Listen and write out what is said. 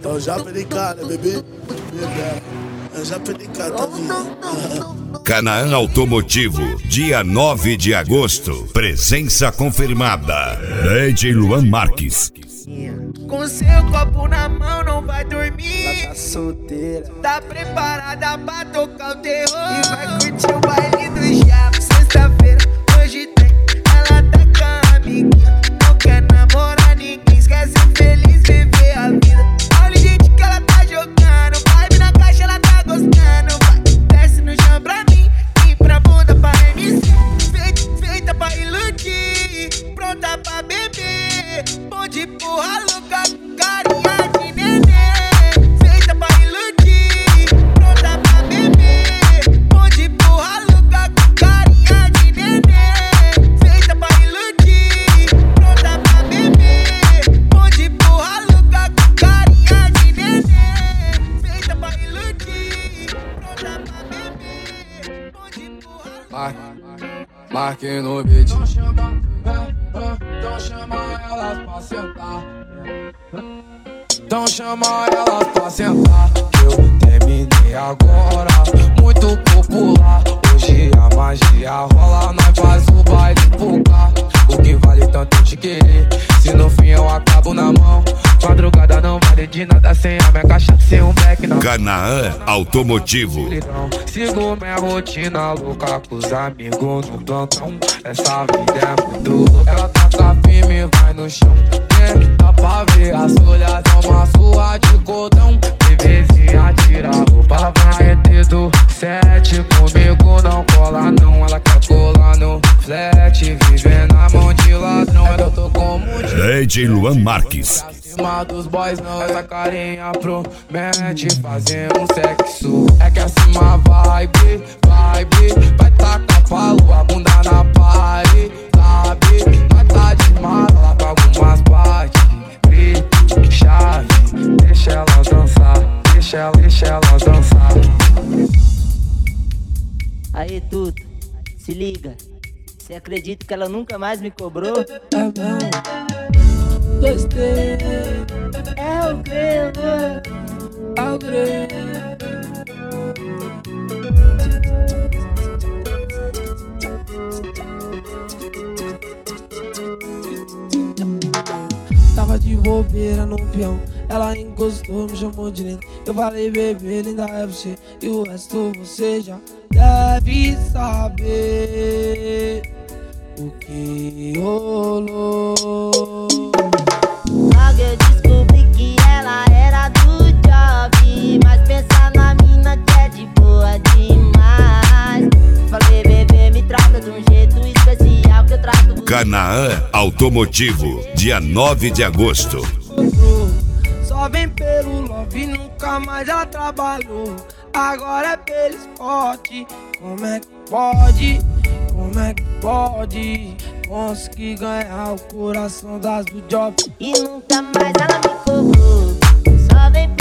Então já perdi cara, bebê. Eu já perdi cara da vida. Canaã Automotivo, dia 9 de agosto. Presença confirmada. DJ Luan Marques. Com seu copo na mão não vai dormir. Ela tá solteira. Tá preparada pra tocar o terror e vai curtir o baile do diabo. Sexta-feira, hoje tem. Ela tá com a amiguinha. Não quer namorar ninguém, esquece feliz viver a vida. Olha o jeito que ela tá jogando. Vibe na caixa, ela tá gostando. Vai, desce no chão pra mim e pra bunda pra MC. Feita pra iludir, pronta pra beber. Bom de porra louca, carinha de neném. Feita pra iludir, pronta pra beber. Bom de porra louca, carinha de neném. Feita pra iludir, pronta pra beber. Bom de porra louca, carinha de neném. Feita pra iludir, pronta pra beber. Bom de porra louca. Marque no beat. Então chama elas pra sentar. Então chama elas pra sentar. Eu terminei agora, muito popular. Hoje a magia rola, nós faz o baile pucar. O que vale tanto te querer, se no fim eu acabo na mão. Madrugada não vale de nada sem a minha cachaça, sem um beck na Canaã Automotivo. Sigo minha rotina louca com os amigos no plantão. Essa vida é muito louca. Ela taca firme, vai no chão. Dá pra ver as folhas, toma sua de cordão. Bebezinha tira a roupa, vai ter do 7. Comigo não cola não, ela quer colar no flat. Vivendo na mão de ladrão, é que eu tô como DJ Luan Marques. acima dos boys não, essa carinha promete fazer um sexo. É que acima vibe, vai tacar palo, a bunda na parede, sabe? Vai tá de mala lá pra algumas partes. Grito, chave, deixa elas dançar, deixa elas dançar. Aí, tudo, se liga. Cê acredita que ela nunca mais me cobrou? Gostei. É o grego. É o grego. Tava de bobeira no peão, ela encostou, me chamou de lindo. Eu falei, bebê, linda é você, e o resto você já deve saber o que rolou. Logo eu descobri que ela era do job, mas pensa na mina que é de boa demais. Falei, bebê, me trata de um jeito especial que eu trato você. Canaã Automotivo, dia 9 de agosto. Só vem pelo love, nunca mais ela trabalhou. Agora é pelo esporte. Como é que pode? Como é que pode conseguir ganhar o coração das do job? E nunca mais ela me cobrou. Só vem